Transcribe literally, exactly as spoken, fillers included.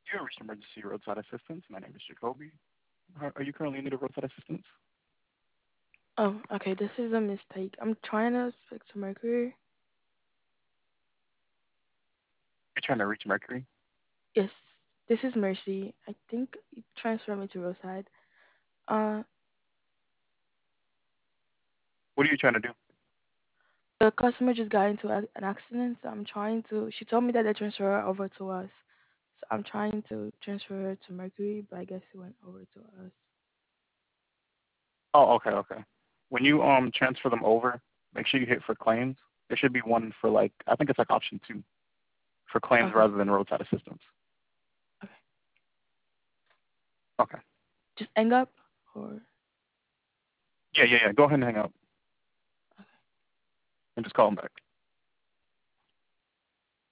You have reached emergency roadside assistance. My name is Jacoby. Are are you currently in need of roadside assistance? Oh, okay. This is a mistake. I'm trying to speak to Mercury. You're trying to reach Mercury. Yes, this is Mercy. I think you transferred me to Roadside. Uh, What are you trying to do? the customer just got into a, an accident, so I'm trying to. She told me that they transfer her over to us, so I'm trying to transfer her to Mercury, but I guess it went over to us. Oh, okay, okay. When you um transfer them over, make sure you hit for claims. There should be one for like I think it's like option two for claims Okay, rather than roadside assistance. okay. Okay. Just hang up, or Yeah, yeah, yeah. Go ahead and hang up okay. and just call them back.